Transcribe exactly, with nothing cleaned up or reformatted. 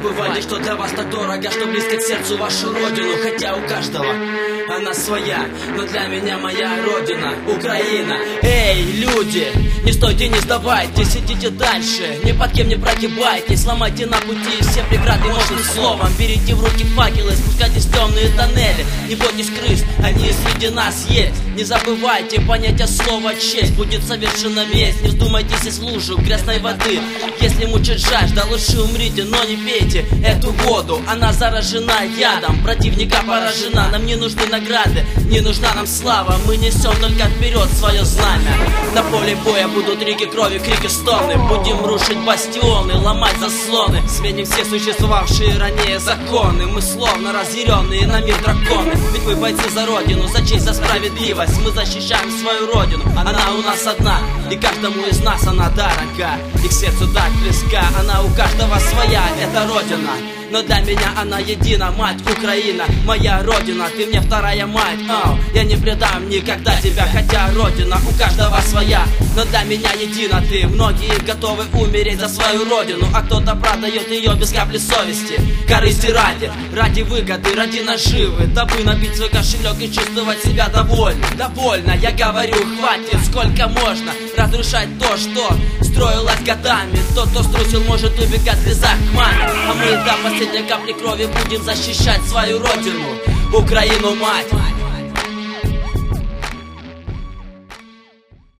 забывайте, что для вас так дорого, что близко к сердцу вашу родину. Хотя у каждого она своя, но для меня моя родина Украина. Эй, люди, не стойте, не сдавайтесь, идите дальше, ни под кем не прогибайтесь, сломайте на пути все преграды мощным словом. Берите в руки факелы, спускайтесь в темные тоннели, не бойтесь крыс, они среди нас есть. Не забывайте понятие слова честь, будет совершена месть. Не вздумайтесь в лужу грязной воды, если мучает жажда, лучше умрите, но не пейте эту воду. Она заражена ядом, противника поражена. Нам не нужны награды, не нужна нам слава, мы несем только вперед свое знамя. На поле боя будут реки крови, крики, стоны, будем рушить бастионы, ломать заслоны, сменим все существовавшие ранее законы. Мы словно разъяренные на мир драконы, ведь мы бойцы за родину, за честь, за справедливость. Мы защищаем свою родину, она у нас одна, и каждому из нас она дорога, и к сердцу так близка. Она у каждого своя, это родина, но для меня она едина. Мать Украина, моя родина, ты мне вторая мать. Оу, я не предам никогда тебя, хотя родина у каждого своя, но для меня едина ты. Многие готовы умереть за свою родину, а кто-то продает ее без капли совести, корысти ради, ради выгоды, ради наживы, дабы набить свой кошелек и чувствовать себя довольным. Довольно, я говорю, хватит, сколько можно разрушать то, что строилось годами. Тот, кто струсил, может убегать в слезах к маме, а мы до последней капли крови будем защищать свою родину, Украину, мать.